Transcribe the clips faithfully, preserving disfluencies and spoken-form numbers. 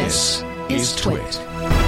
This is Twit.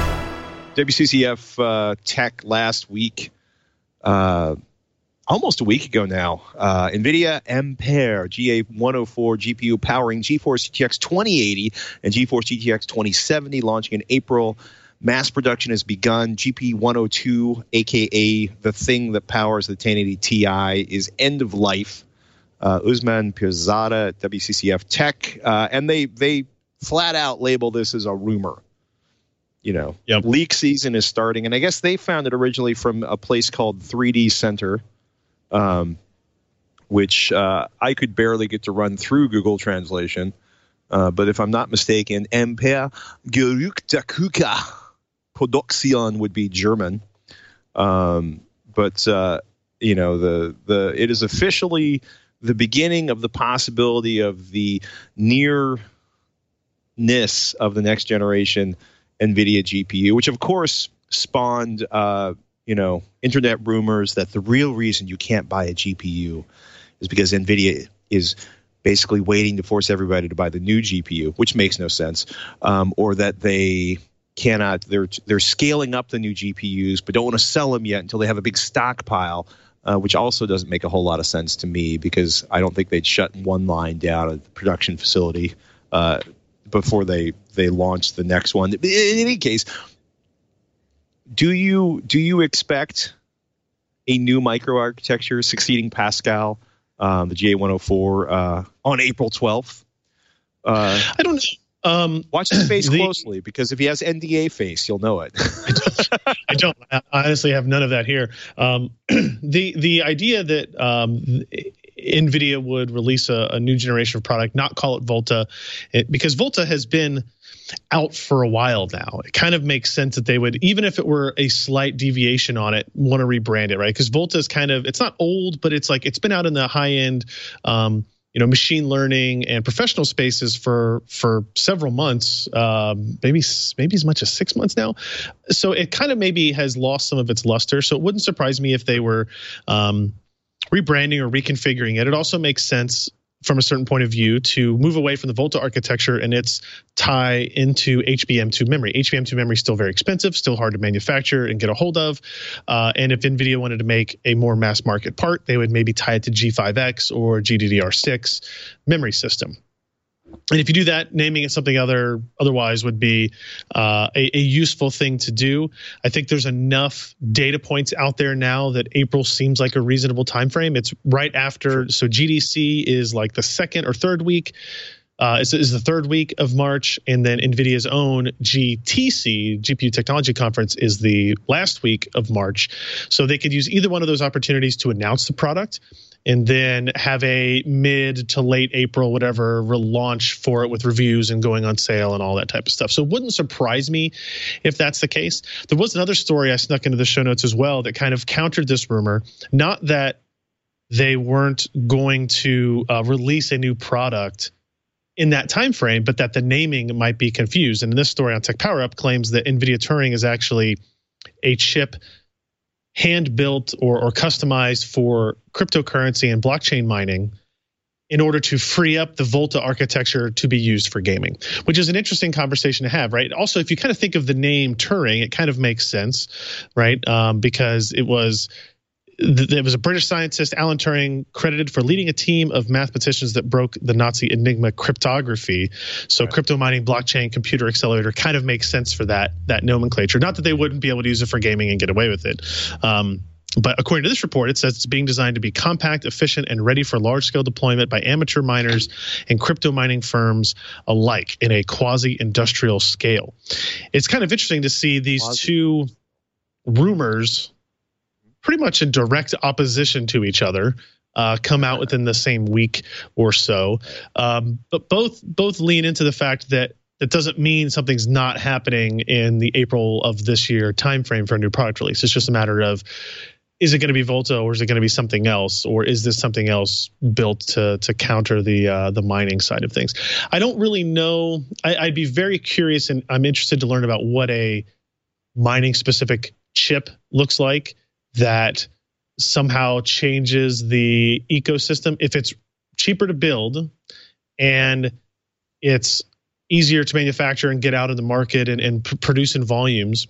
W C C F uh, Tech last week, uh, almost a week ago now, uh, NVIDIA Ampere G A one oh four G P U powering GeForce G T X twenty eighty and GeForce G T X twenty seventy launching in April. Mass production has begun. G P one oh two, a k a the thing that powers the ten eighty Ti, is end of life. Uh, Usman Pirzada at W C C F Tech, uh, and they they flat out label this as a rumor. You know, yep. Leak season is starting, and I guess they found it originally from a place called three D Center, um, which uh, I could barely get to run through Google Translation. Uh, but if I'm not mistaken, Ampere Gerüchtekuka Produktion would be German. Um, but uh, you know, the the it is officially the beginning of the possibility of the nearness of the next generation NVIDIA G P U, which of course spawned, uh, you know, internet rumors that the real reason you can't buy a G P U is because NVIDIA is basically waiting to force everybody to buy the new G P U, which makes no sense, um, or that they cannot, they're they're scaling up the new G P Us, but don't want to sell them yet until they have a big stockpile, uh, which also doesn't make a whole lot of sense to me because I don't think they'd shut one line down at the production facility uh, before they they launch the next one. In any case, do you do you expect a new microarchitecture succeeding Pascal, um, the G A one oh four, uh, on April twelfth? Uh, I don't know. Um, Watch his face the, closely, because if he has N D A face, you'll know it. I, don't, I don't. I honestly have none of that here. Um, the the idea that um, NVIDIA would release a, a new generation of product, not call it Volta, it, because Volta has been out for a while now. It kind of makes sense that they would, even if it were a slight deviation on it, want to rebrand it, right? Because Volta is kind of, it's not old, but it's like it's been out in the high end, um, you know, machine learning and professional spaces for for several months, um, maybe maybe as much as six months now. So it kind of maybe has lost some of its luster. So it wouldn't surprise me if they were um, rebranding or reconfiguring it. It also makes sense from a certain point of view to move away from the Volta architecture and its tie into H B M two memory. H B M two memory is still very expensive, still hard to manufacture and get a hold of. Uh, and if NVIDIA wanted to make a more mass market part, they would maybe tie it to G five X or G D D R six memory system. And if you do that, naming it something other otherwise would be uh, a, a useful thing to do. I think there's enough data points out there now that April seems like a reasonable time frame. It's right after, so G D C is like the second or third week. Uh, is, is the third week of March, and then NVIDIA's own G T C, G P U Technology Conference, is the last week of March. So they could use either one of those opportunities to announce the product and then have a mid to late April, whatever, relaunch for it with reviews and going on sale and all that type of stuff. So it wouldn't surprise me if that's the case. There was another story I snuck into the show notes as well that kind of countered this rumor. Not that they weren't going to uh, release a new product in that time frame, but that the naming might be confused. And this story on Tech Power Up claims that NVIDIA Turing is actually a chip hand-built or, or customized for cryptocurrency and blockchain mining in order to free up the Volta architecture to be used for gaming, which is an interesting conversation to have, right? Also, if you kind of think of the name Turing, it kind of makes sense, right? Um, because it was... There was a British scientist, Alan Turing, credited for leading a team of mathematicians that broke the Nazi Enigma cryptography. So right. Crypto mining, blockchain, computer accelerator kind of makes sense for that that nomenclature. Not that they wouldn't be able to use it for gaming and get away with it. Um, but according to this report, it says it's being designed to be compact, efficient, and ready for large-scale deployment by amateur miners and crypto mining firms alike in a quasi-industrial scale. It's kind of interesting to see these quasi. two rumors pretty much in direct opposition to each other, uh, come out within the same week or so. Um, but both both lean into the fact that that doesn't mean something's not happening in the April of this year timeframe for a new product release. It's just a matter of, is it going to be Volta or is it going to be something else, or is this something else built to to counter the uh, the mining side of things? I don't really know. I, I'd be very curious, and I'm interested to learn about what a mining specific chip looks like that somehow changes the ecosystem. If it's cheaper to build and it's easier to manufacture and get out in the market and, and pr- produce in volumes.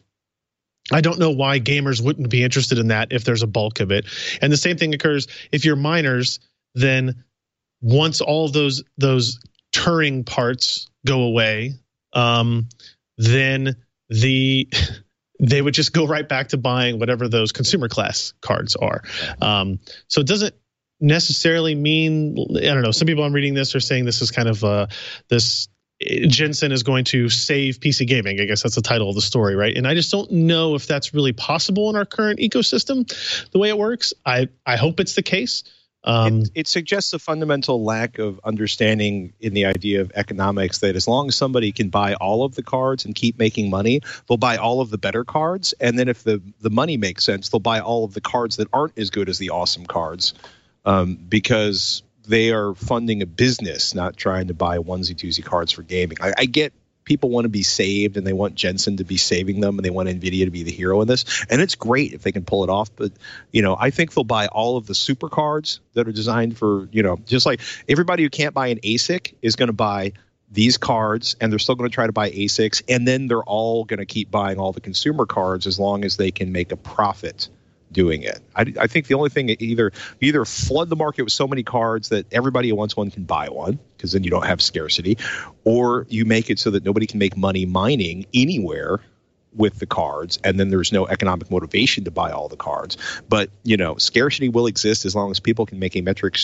I don't know why gamers wouldn't be interested in that if there's a bulk of it. And the same thing occurs if you're miners, then once all of those those Turing parts go away, um, then the they would just go right back to buying whatever those consumer class cards are. Um, so it doesn't necessarily mean, I don't know, some people I'm reading this are saying this is kind of uh, this Jensen is going to save P C gaming. I guess that's the title of the story, right? And I just don't know if that's really possible in our current ecosystem, the way it works. I, I hope it's the case. Um, it, it suggests a fundamental lack of understanding in the idea of economics that as long as somebody can buy all of the cards and keep making money, they'll buy all of the better cards. And then if the, the money makes sense, they'll buy all of the cards that aren't as good as the awesome cards, um, because they are funding a business, not trying to buy onesie twosie cards for gaming. I, I get people want to be saved and they want Jensen to be saving them and they want NVIDIA to be the hero in this. And it's great if they can pull it off. But, you know, I think they'll buy all of the super cards that are designed for, you know, just like everybody who can't buy an A S I C is going to buy these cards and they're still going to try to buy A S I Cs. And then they're all going to keep buying all the consumer cards as long as they can make a profit doing it. I, I think the only thing, either either flood the market with so many cards that everybody who wants one can buy one, because then you don't have scarcity, or you make it so that nobody can make money mining anywhere with the cards, and then there's no economic motivation to buy all the cards. But, you know, scarcity will exist as long as people can make a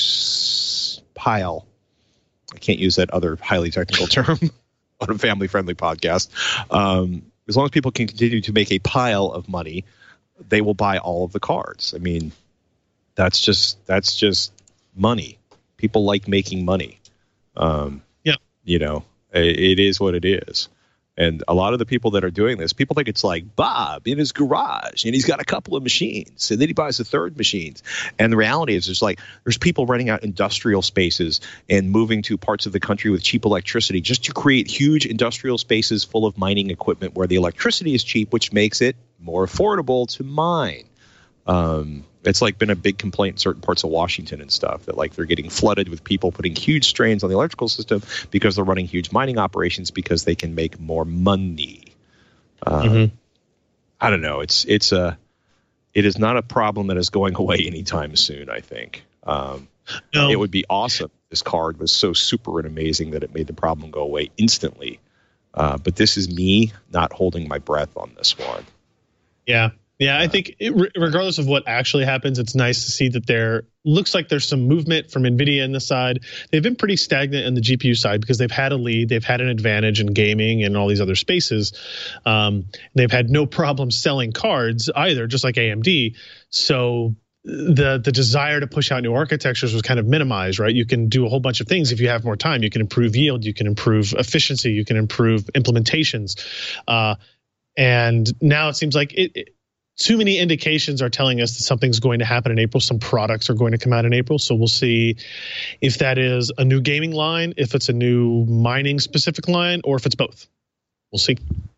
metrics pile. I can't use that other highly technical term on a family-friendly podcast. Um, as long as people can continue to make a pile of money, they will buy all of the cards. I mean, that's just that's just money. People like making money. Um, yeah, you know, it, it is what it is. And a lot of the people that are doing this, people think it's like Bob in his garage and he's got a couple of machines and then he buys a third machines. And the reality is there's like there's people renting out industrial spaces and moving to parts of the country with cheap electricity just to create huge industrial spaces full of mining equipment where the electricity is cheap, which makes it more affordable to mine. Um, it's like been a big complaint in certain parts of Washington and stuff that like they're getting flooded with people putting huge strains on the electrical system because they're running huge mining operations because they can make more money. Uh, mm-hmm. I don't know. It's it's a it is not a problem that is going away anytime soon. I think um, no. It would be awesome if this card was so super and amazing that it made the problem go away instantly. Uh, but this is me not holding my breath on this one. Yeah. Yeah, I think it, regardless of what actually happens, it's nice to see that there looks like there's some movement from NVIDIA on the side. They've been pretty stagnant on the G P U side because they've had a lead. They've had an advantage in gaming and all these other spaces. Um, they've had no problem selling cards either, just like A M D. So the the desire to push out new architectures was kind of minimized, right? You can do a whole bunch of things if you have more time. You can improve yield. You can improve efficiency. You can improve implementations. Uh, and now it seems like it, it too many indications are telling us that something's going to happen in April. Some products are going to come out in April. So we'll see if that is a new gaming line, if it's a new mining specific line, or if it's both. We'll see.